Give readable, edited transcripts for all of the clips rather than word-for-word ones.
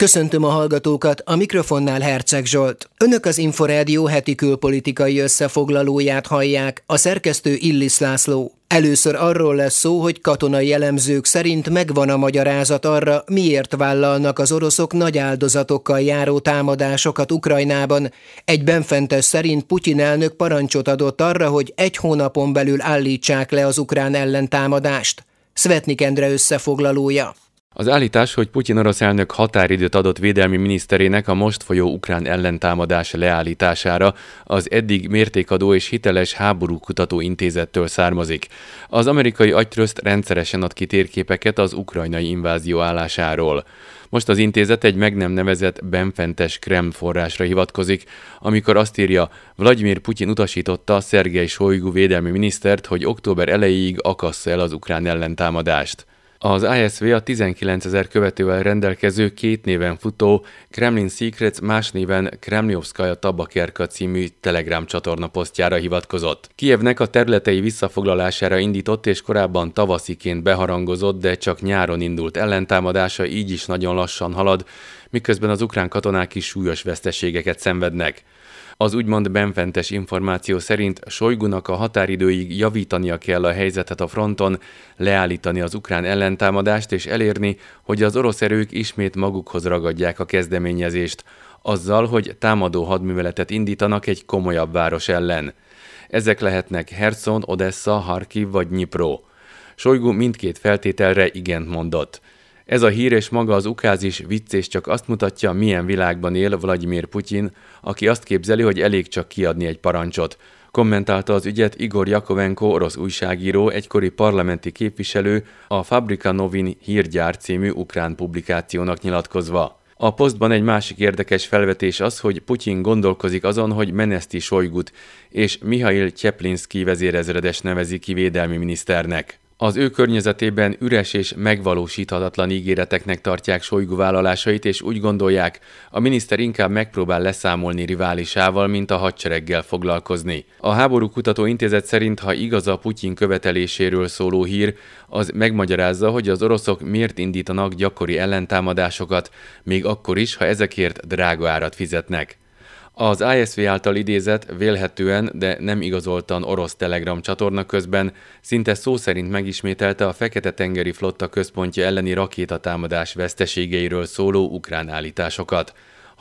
Köszöntöm a hallgatókat, a mikrofonnál Herceg Zsolt. Önök az Inforádió heti külpolitikai összefoglalóját hallják, a szerkesztő Illis László. Először arról lesz szó, hogy katonai elemzők szerint megvan a magyarázat arra, miért vállalnak az oroszok nagy áldozatokkal járó támadásokat Ukrajnában. Egy benfentes szerint Putyin elnök parancsot adott arra, hogy 1 hónapon belül állítsák le az ukrán ellentámadást. Szvetnik Endre összefoglalója. Az állítás, hogy Putyin orosz elnök határidőt adott védelmi miniszterének a most folyó ukrán ellentámadás leállítására, az eddig mértékadó és hiteles háborúkutató intézettől származik. Az amerikai agytröszt rendszeresen ad ki térképeket az ukrajnai invázió állásáról. Most az intézet egy meg nem nevezett benfentes Kreml forrásra hivatkozik, amikor azt írja, Vladimir Putyin utasította Szergej Sojgu védelmi minisztert, hogy október elejéig akassza el az ukrán ellentámadást. Az ISV a 19 000 követővel rendelkező 2 néven futó Kremlin Secrets, más néven Kremliovskaja Tabakerka című Telegram csatorna posztjára hivatkozott. Kijevnek a területei visszafoglalására indított és korábban tavasziként beharangozott, de csak nyáron indult ellentámadása így is nagyon lassan halad, miközben az ukrán katonák is súlyos veszteségeket szenvednek. Az úgymond benfentes információ szerint Sojgunak a határidőig javítania kell a helyzetet a fronton, leállítani az ukrán ellentámadást és elérni, hogy az orosz erők ismét magukhoz ragadják a kezdeményezést, azzal, hogy támadó hadműveletet indítanak egy komolyabb város ellen. Ezek lehetnek Herson, Odessa, Harkiv vagy Dnipro. Sojgu mindkét feltételre igent mondott. Ez a hír és maga az ukázis vicc és csak azt mutatja, milyen világban él Vladimir Putyin, aki azt képzeli, hogy elég csak kiadni egy parancsot. Kommentálta az ügyet Igor Yakovenko, orosz újságíró, egykori parlamenti képviselő, a Fabrika Novin hírgyár című ukrán publikációnak nyilatkozva. A posztban egy másik érdekes felvetés az, hogy Putyin gondolkozik azon, hogy meneszti Sojgut, és Mihail Tyeplinszky vezérezredes nevezi ki védelmi miniszternek. Az ő környezetében üres és megvalósíthatatlan ígéreteknek tartják Sojgu vállalásait, és úgy gondolják, a miniszter inkább megpróbál leszámolni riválisával, mint a hadsereggel foglalkozni. A háborúkutató intézet szerint, ha igaz a Putyin követeléséről szóló hír, az megmagyarázza, hogy az oroszok miért indítanak gyakori ellentámadásokat, még akkor is, ha ezekért drága árat fizetnek. Az ISV által idézett, vélhetően, de nem igazoltan orosz Telegram csatorna közben szinte szó szerint megismételte a Fekete-tengeri flotta központja elleni rakétatámadás veszteségeiről szóló ukrán állításokat.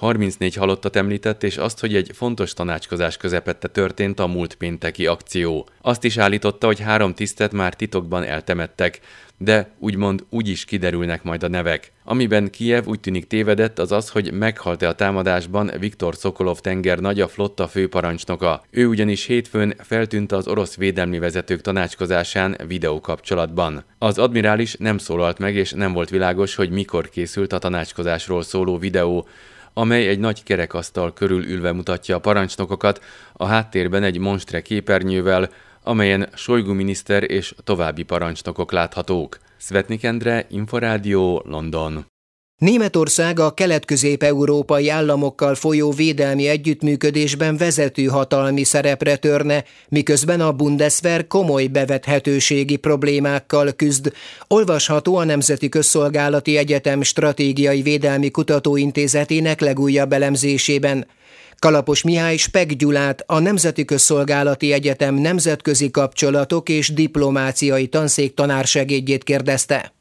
34 halottat említett, és azt, hogy egy fontos tanácskozás közepette történt a múlt pénteki akció. Azt is állította, hogy 3 tisztet már titokban eltemettek, de úgymond úgy is kiderülnek majd a nevek. Amiben Kijev úgy tűnik tévedett, az az, hogy meghalt-e a támadásban Viktor Szokolov tengernagy, a flotta főparancsnoka. Ő ugyanis hétfőn feltűnt az orosz védelmi vezetők tanácskozásán videókapcsolatban. Az admirális nem szólalt meg, és nem volt világos, hogy mikor készült a tanácskozásról szóló videó, amely egy nagy kerekasztal körül ülve mutatja a parancsnokokat, a háttérben egy monstre képernyővel, amelyen Sojgu miniszter és további parancsnokok láthatók. Szvetnik Endre, Inforádió, London. Németország a kelet-közép-európai államokkal folyó védelmi együttműködésben vezető hatalmi szerepre törne, miközben a Bundeswehr komoly bevethetőségi problémákkal küzd. Olvasható a Nemzeti Közszolgálati Egyetem Stratégiai Védelmi Kutatóintézetének legújabb elemzésében. Kalapos Mihály Spek Gyulát, a Nemzeti Közszolgálati Egyetem nemzetközi kapcsolatok és diplomáciai tanszék tanársegédjét kérdezte.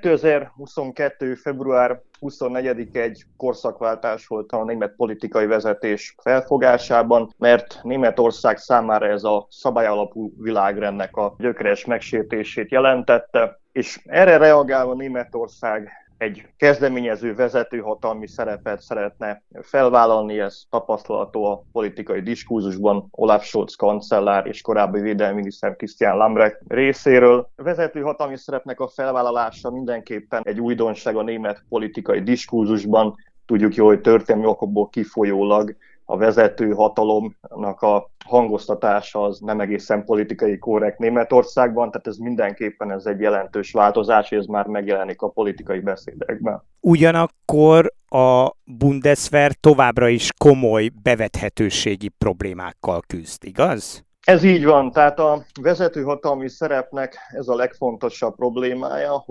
2022. február 24 egy korszakváltás volt a német politikai vezetés felfogásában, mert Németország számára ez a szabályalapú világrendnek a gyökeres megsértését jelentette, és erre reagálva Németország egy kezdeményező vezetőhatalmi szerepet szeretne felvállalni, ez tapasztalható a politikai diskurzusban Olaf Scholz kancellár és korábbi védelmi miniszter Christian Lambrecht részéről. A vezetőhatalmi szerepnek a felvállalása mindenképpen egy újdonság a német politikai diskurzusban. Tudjuk jó, hogy történelmi okokból kifolyólag a vezető hatalomnak a hangoztatása az nem egészen politikai korrekt Németországban, tehát ez mindenképpen egy jelentős változás, és ez már megjelenik a politikai beszédekben. Ugyanakkor a Bundeswehr továbbra is komoly bevethetőségi problémákkal küzd, igaz? Ez így van, tehát a vezetőhatalmi szerepnek ez a legfontosabb problémája, hogy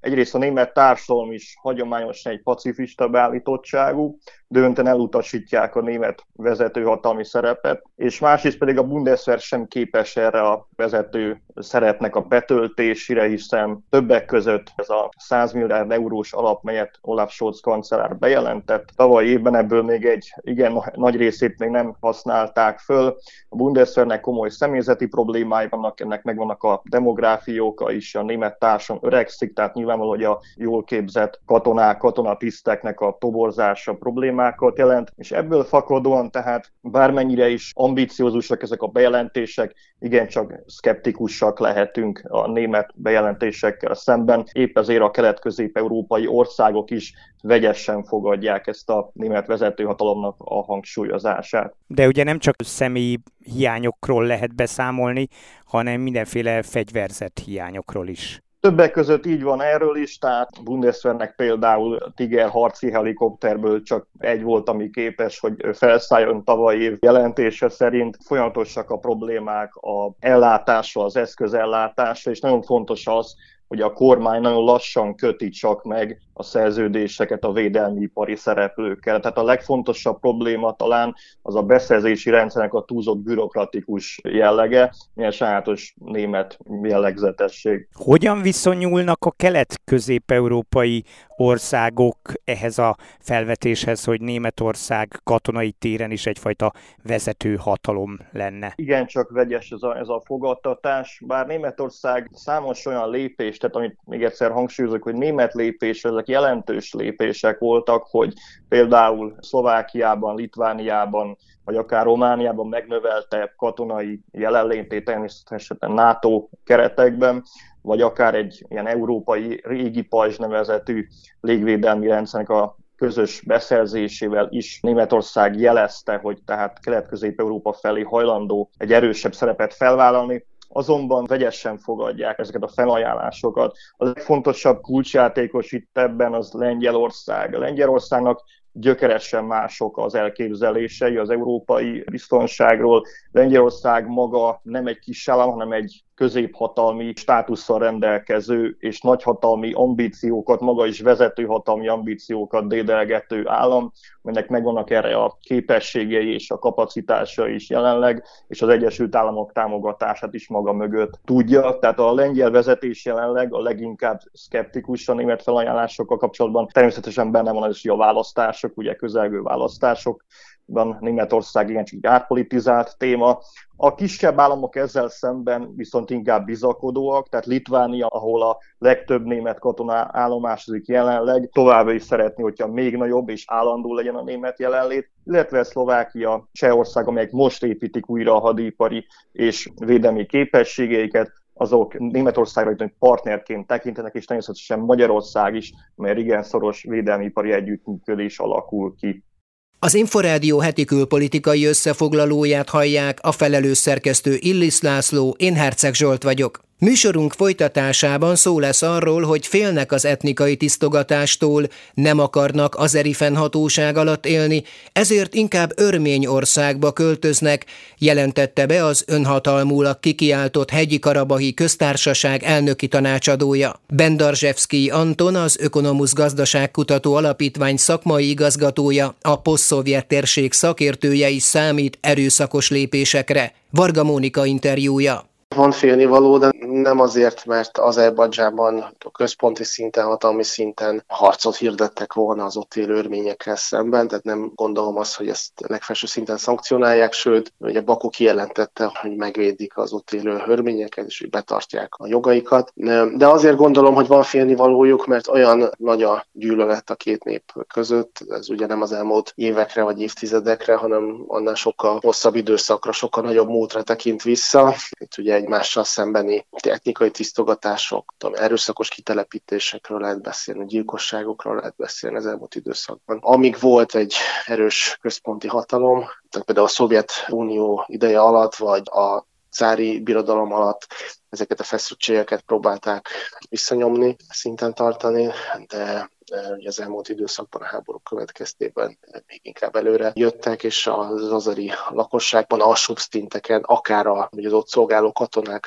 egyrészt a német társadalom is hagyományosan egy pacifista beállítottságú, döntően elutasítják a német vezetőhatalmi szerepet, és másrészt pedig a Bundeswehr sem képes erre a vezető szerepnek a betöltésére, hiszen többek között ez a 100 milliárd eurós alap, melyet Olaf Scholz kancellár bejelentett, tavaly évben ebből még egy igen nagy részét még nem használták föl. A Bundeswehrnek komoly személyzeti problémái vannak, ennek megvannak a demográfiai oka is, a német társadalom öregszik, tehát nyilvánvaló, hogy a jól képzett katonatiszteknek a toborzása problémákat jelent, és ebből fakadóan tehát bármennyire is ambiciózusak ezek a bejelentések, igencsak szkeptikusak lehetünk a német bejelentésekkel szemben. Épp ezért a kelet-közép-európai országok is vegyesen fogadják ezt a német vezetőhatalomnak a hangsúlyozását. De ugye nem csak személyi hiányokról lehet beszámolni, hanem mindenféle fegyverzett hiányokról is. Többek között így van erről is, tehát Bundeswehrnek például Tiger harci helikopterből csak egy volt, ami képes, hogy felszálljon tavaly év jelentése szerint. Folyamatosak a problémák az ellátásra, az eszközellátásra, és nagyon fontos az, hogy a kormány nagyon lassan köti csak meg a szerződéseket a védelmi ipari szereplőkkel. Tehát a legfontosabb probléma talán az a beszerzési rendszernek a túlzott bürokratikus jellege, milyen sajátos német jellegzetesség. Hogyan viszonyulnak a kelet-közép-európai országok ehhez a felvetéshez, hogy Németország katonai téren is egyfajta vezető hatalom lenne? Igen, csak vegyes ez a fogadtatás, bár Németország számos olyan lépés, tehát amit még egyszer hangsúlyozok, hogy német lépés, ezek jelentős lépések voltak, hogy például Szlovákiában, Litvániában, vagy akár Romániában megnövelte katonai jelenlétét természetesen NATO keretekben, vagy akár egy ilyen európai régi pajzs nevezetű légvédelmi rendszernek a közös beszerzésével is Németország jelezte, hogy tehát Kelet-Közép-Európa felé hajlandó egy erősebb szerepet felvállalni. Azonban vegyesen fogadják ezeket a felajánlásokat. A legfontosabb kulcsjátékos itt ebben az Lengyelország. A Lengyelországnak gyökeresen mások az elképzelései az európai biztonságról. Lengyelország maga nem egy kis állam, hanem egy középhatalmi státusszal rendelkező és nagyhatalmi ambíciókat, maga is vezetőhatalmi ambíciókat dédelgető állam, aminek megvannak erre a képességei és a kapacitása is jelenleg, és az Egyesült Államok támogatását is maga mögött tudja. Tehát a lengyel vezetés jelenleg a leginkább szkeptikus a német felajánlásokkal kapcsolatban. Természetesen benne van az is, hogy a választások, ugye közelgő választások, Németország igencsak átpolitizált téma. A kisebb államok ezzel szemben viszont inkább bizakodóak, tehát Litvánia, ahol a legtöbb német katona állomásodik jelenleg, továbbra is szeretné, hogyha még nagyobb és állandó legyen a német jelenlét, illetve Szlovákia, Csehország, amelyek most építik újra a hadipari és védelmi képességeiket, azok Németországra partnerként tekintenek, és természetesen Magyarország is, mert igen szoros védelmi-ipari együttműködés alakul ki. Az Inforádió heti külpolitikai összefoglalóját hallják, a felelős szerkesztő Illis László, én Herceg Zsolt vagyok. Műsorunk folytatásában szó lesz arról, hogy félnek az etnikai tisztogatástól, nem akarnak azeri fennhatóság alatt élni, ezért inkább Örményországba költöznek, jelentette be az önhatalmulag kikiáltott Hegyi-Karabahi Köztársaság elnöki tanácsadója. Bendarzsevszkij Anton, az Ökonomusz Gazdaságkutató Alapítvány szakmai igazgatója, a posztszovjet térség szakértője is számít erőszakos lépésekre. Varga Mónika interjúja. Van félnivaló, de nem azért, mert Azerbajdzsánban a központi szinten, hatalmi szinten harcot hirdettek volna az ott élő örményekkel szemben, tehát nem gondolom azt, hogy ezt legfelső szinten szankcionálják, sőt, ugye Baku kijelentette, hogy megvédik az ott élő örményeket, és hogy betartják a jogaikat. De azért gondolom, hogy van félnivalójuk, mert olyan nagy a gyűlölet a két nép között, ez ugye nem az elmúlt évekre vagy évtizedekre, hanem annál sokkal hosszabb időszakra, sokkal nagyobb múltra tekint vissza. Itt ugye egymással szembeni etnikai tisztogatások, erőszakos kitelepítésekről lehet beszélni, gyilkosságokról lehet beszélni az elmúlt időszakban. Amíg volt egy erős központi hatalom, tehát például a Szovjetunió ideje alatt, vagy a cári birodalom alatt ezeket a feszültségeket próbálták visszanyomni, szinten tartani, de az elmúlt időszakban a háborúk következtében még inkább előre jöttek, és az azeri lakosságban alsóbb szinteken, akár az ott szolgáló katonák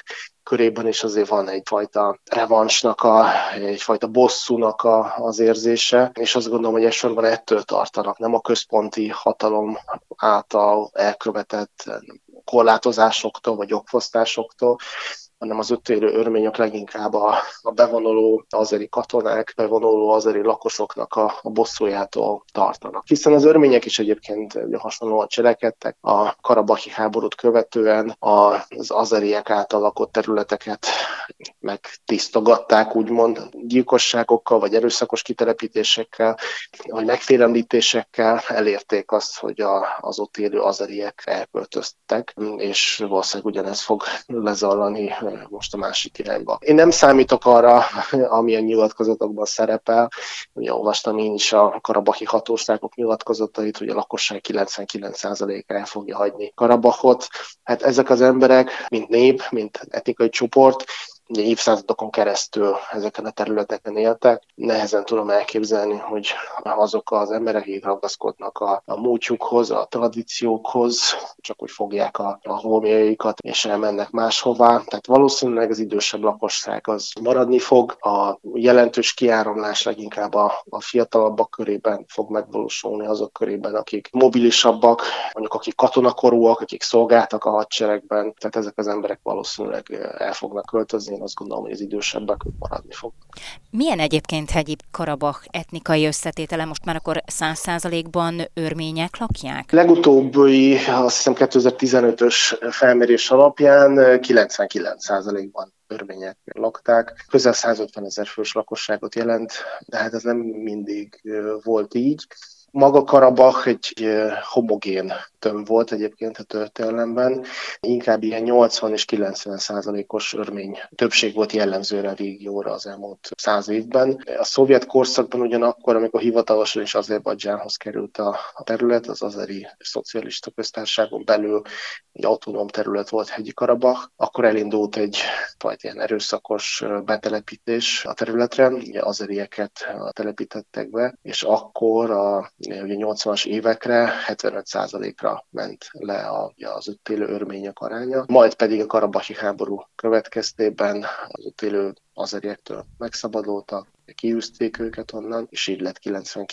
körében is azért van egyfajta revansnak, egyfajta bosszúnak az érzése, és azt gondolom, hogy elsősorban ettől tartanak, nem a központi hatalom által elkövetett korlátozásoktól vagy jogfosztásoktól, hanem az ott élő örmények leginkább a bevonuló azeri katonák, bevonuló azeri lakosoknak a bosszújától tartanak. Hiszen az örmények is egyébként hasonlóan cselekedtek. A karabahi háborút követően az azeriek által lakott területeket megtisztogatták, úgymond gyilkosságokkal, vagy erőszakos kitelepítésekkel, vagy megfélemlítésekkel elérték azt, hogy az ott élő azeriek elköltöztek, és valószínűleg ugyanez fog lezajlani most a másik irányba. Én nem számítok arra, ami a nyilatkozatokban szerepel. Ugye olvastam én is a karabahi hatóságok nyilatkozatait, hogy a lakosság 99%-a el fogja hagyni Karabahot. Hát ezek az emberek, mint nép, mint etnikai csoport, ugye évszázadokon keresztül ezeken a területeken éltek. Nehezen tudom elképzelni, hogy azok az emberek, akik ragaszkodnak a múltjukhoz, a tradíciókhoz, csak úgy fogják a holmjaikat és elmennek máshová. Tehát valószínűleg az idősebb lakosság az maradni fog. A jelentős kiáramlás leginkább a fiatalabbak körében fog megvalósulni, azok körében, akik mobilisabbak, mondjuk akik katonakorúak, akik szolgáltak a hadseregben. Tehát ezek az emberek valószínűleg el fognak költözni. Én azt gondolom, hogy az idősebbek maradni fognak. Milyen egyébként Hegyi-Karabah etnikai összetétele? Most már akkor 100%-ban örmények lakják? Legutóbbi, azt hiszem 2015-ös felmérés alapján 99%-ban örmények lakták. Közel 150 000 fős lakosságot jelent, de hát ez nem mindig volt így. Maga Karabah egy homogén tömb volt egyébként a történelemben. Inkább ilyen 80 és 90%-os örmény többség volt jellemzőre a régióra az elmúlt 100 évben. A szovjet korszakban ugyanakkor, amikor hivatalosan is Azerbajdzsánhoz került a terület, az azeri szocialista köztársaságon belül egy autonóm terület volt Hegyi-Karabah, akkor elindult egy ilyen erőszakos betelepítés a területre, ugye azerieket telepítettek be, és akkor ugye 80-as évekre 75%-ra ment le az ott élő örmények aránya, majd pedig a karabahi háború következtében az ott élő azeriektől megszabadultak, kiűzték őket onnan, és így lett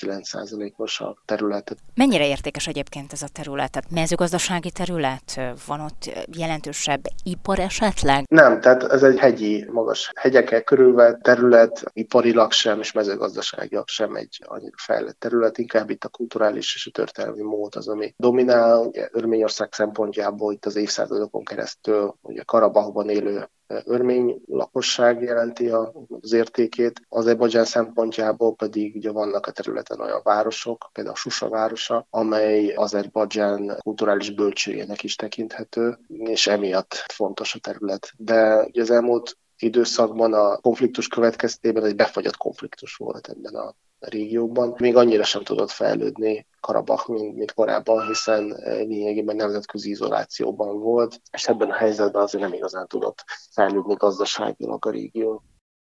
99%-os a terület. Mennyire értékes egyébként ez a terület? Tehát mezőgazdasági terület? Van ott jelentősebb ipar esetleg? Nem, tehát ez egy hegyi, magas hegyekkel körülvett terület, iparilag sem, és mezőgazdaságilag sem egy annyira fejlett terület, inkább itt a kulturális és a történelmi mód az, ami dominál. Ugye Örményország szempontjából itt az évszázadokon keresztül ugye Karabahban élő örmény lakosság jelenti az értékét. Azerbajdzsán szempontjából pedig ugye vannak a területen olyan városok, például Susa városa, amely Azerbajdzsán kulturális bölcsőjének is tekinthető, és emiatt fontos a terület. De ugye az elmúlt időszakban a konfliktus következtében egy befagyott konfliktus volt ebben a régióban. Még annyira sem tudott fejlődni Karabah, mint korábban, hiszen lényegében nemzetközi izolációban volt, és ebben a helyzetben azért nem igazán tudott fejlődni gazdaságilag a régió.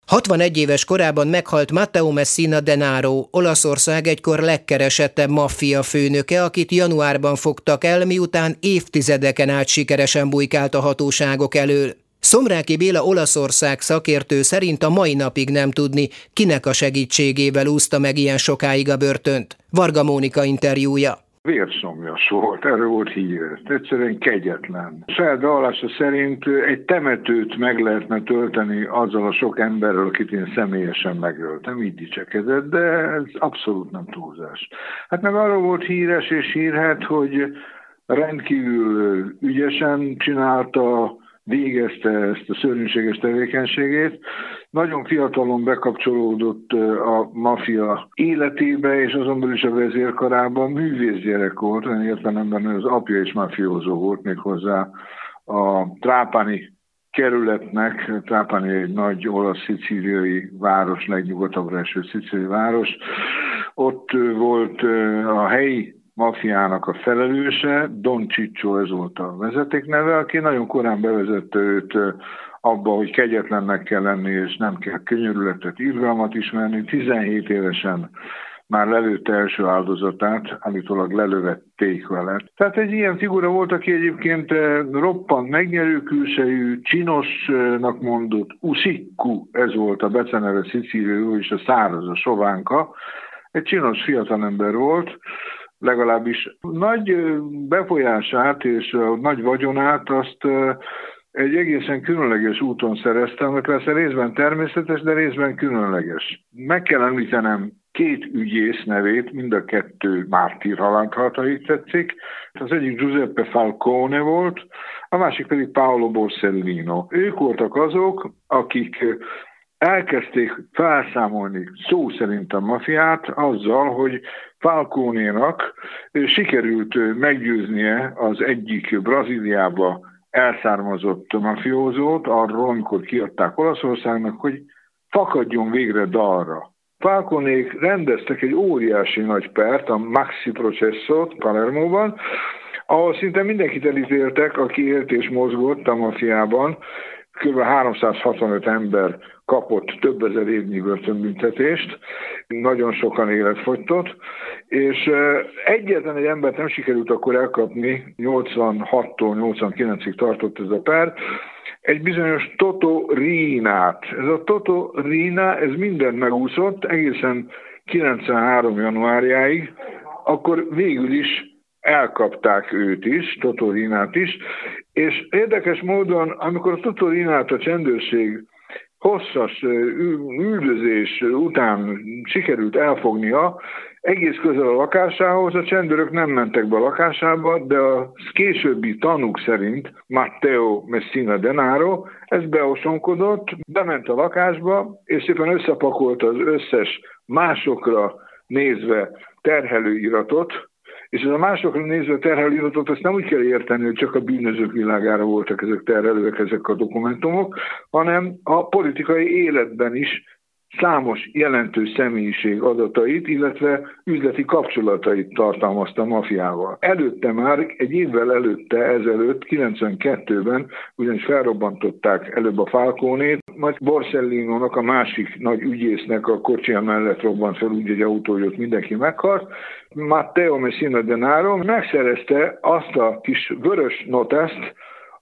61 éves korában meghalt Matteo Messina Denaro, Olaszország egykor legkeresettebb maffia főnöke, akit januárban fogtak el, miután évtizedeken át sikeresen bujkált a hatóságok elől. Szomráki Béla Olaszország szakértő szerint a mai napig nem tudni, kinek a segítségével úszta meg ilyen sokáig a börtönt. Varga Mónika interjúja. Vérszomjas volt, erről volt hír. Egyszerűen kegyetlen. Saját vallása szerint egy temetőt meg lehetne tölteni azzal a sok emberrel, akit én személyesen megöltem, így dicsekedett, de ez abszolút nem túlzás. Hát meg arról volt híres és hírhet, hogy rendkívül ügyesen csinálta, végezte ezt a szörnyűséges tevékenységét. Nagyon fiatalon bekapcsolódott a maffia életébe, és azon belül is a vezérkarában művészgyerek volt, olyan értelemben az apja is mafiózó volt, méghozzá a Trapani kerületnek. Trapani egy nagy olasz-szicíliai város, legnyugatabbra eső szicíliai város. Ott volt a helyi mafiának a felelőse, Don Ciccio, ez volt a vezetékneve, aki nagyon korán bevezette őt abba, hogy kegyetlennek kell lenni, és nem kell könyörületet, irgalmat ismerni. 17 évesen már lelőtte első áldozatát, állítólag lelövették vele. Tehát egy ilyen figura volt, aki egyébként roppant megnyerő külsejű, csinosnak mondott, Usikku, ez volt a beceneve Szicíliául, és a száraz, a sovánka. Egy csinos fiatalember volt, legalábbis nagy befolyását és nagy vagyonát azt egy egészen különleges úton szereztem, mert persze részben természetes, de részben különleges. Meg kell említenem 2 ügyész nevét, mind a 2 mártír halált halt, ha így tetszik. Az egyik Giuseppe Falcone volt, a másik pedig Paolo Borsellino. Ők voltak azok, akik elkezdték felszámolni szó szerint a mafiát azzal, hogy Falcone-nak sikerült meggyőznie az egyik Brazíliába elszármazott mafiózót arról, amikor kiadták Olaszországnak, hogy fakadjon végre dalra. Falconék rendeztek egy óriási nagy pert, a Maxi Processot Palermóban, ahol szinte mindenkit elítéltek, aki élt és mozgott a mafiában. Kb. 365 ember kapott több ezer évnyi börtönbüntetést, nagyon sokan életfogytott, és egyetlen egy embert nem sikerült akkor elkapni, 86-tól 89-ig tartott ez a per, egy bizonyos Toto Riinát. Ez a Toto Riina, ez mindent megúszott egészen 93. januárjáig, akkor végül is elkapták őt is, Toto Riinát is, és érdekes módon, amikor a Toto Riinát a csendőrség hosszas üldözés után sikerült elfognia, egész közel a lakásához, a csendőrök nem mentek be a lakásába, de a későbbi tanúk szerint Matteo Messina Denaro ez beosonkodott, bement a lakásba, és szépen összepakolta az összes másokra nézve terhelőiratot, és ez a másokra nézve terhelőiratot azt nem úgy kell érteni, hogy csak a bűnözők világára voltak ezek terhelőek, ezek a dokumentumok, hanem a politikai életben is számos jelentős személyiség adatait, illetve üzleti kapcsolatait tartalmazta a mafiával. Előtte már, egy évvel ezelőtt, 92-ben ugyanis felrobbantották előbb a Falconét, majd Borsellino-nak, a másik nagy ügyésznek a kocsia mellett robbant fel úgy egy autó, hogy ott mindenki meghalt. Matteo Messina Denaro megszerezte azt a kis vörös noteszt,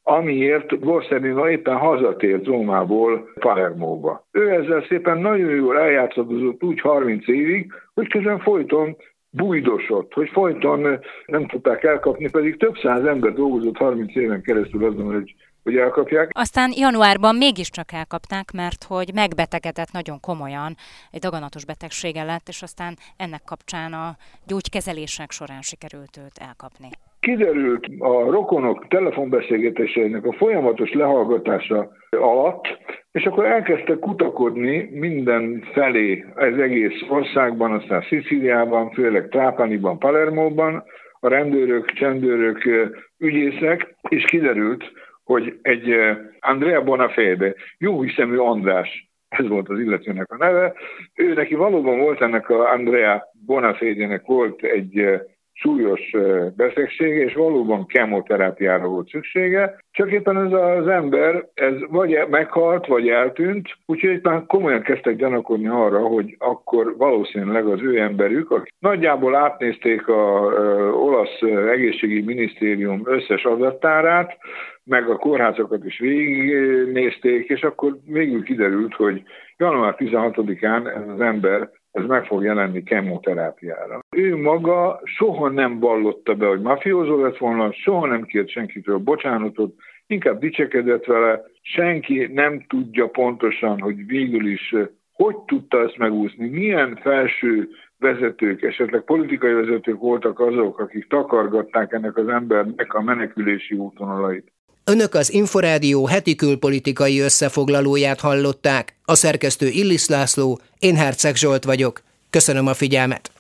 amiért Borsellino éppen hazatért Rómából Palermóba. Ő ezzel szépen nagyon jól eljátszadozott úgy 30 évig, hogy közben folyton bújdosott, hogy folyton nem tudták elkapni, pedig több száz ember dolgozott 30 éven keresztül azon, hogy elkapják. Aztán januárban mégiscsak elkapták, mert hogy megbetegedett nagyon komolyan, egy daganatos betegsége lett, és aztán ennek kapcsán a gyógykezelések során sikerült őt elkapni. Kiderült a rokonok telefonbeszélgetéseinek a folyamatos lehallgatása alatt, és akkor elkezdtek kutakodni mindenfelé az egész országban, aztán Szicíliában, főleg Trapaniban, Palermóban, a rendőrök, csendőrök, ügyészek, és kiderült, hogy egy Andrea Bonafede, jóhiszemű András, ez volt az illetőnek a neve, ő neki valóban volt, ennek a Andrea Bonafede-nek volt egy súlyos betegsége, és valóban kemoterápiára volt szüksége, csak éppen ez az ember, ez vagy meghalt, vagy eltűnt, úgyhogy éppen komolyan kezdtek gyanakodni arra, hogy akkor valószínűleg az ő emberük, akik nagyjából átnézték az olasz egészségügyi minisztérium összes adattárát, meg a kórházakat is végignézték, és akkor végül kiderült, hogy január 16-án ez az ember ez meg fog jelenni kemoterápiára. Ő maga soha nem vallotta be, hogy mafiózó lett volna, soha nem kért senkitől bocsánatot, inkább dicsekedett vele, senki nem tudja pontosan, hogy végül is hogy tudta ezt megúszni, milyen felső vezetők, esetleg politikai vezetők voltak azok, akik takargatták ennek az embernek a menekülési útvonalait. Önök az Inforádió heti külpolitikai összefoglalóját hallották. A szerkesztő Illis László, én Herceg Zsolt vagyok. Köszönöm a figyelmet!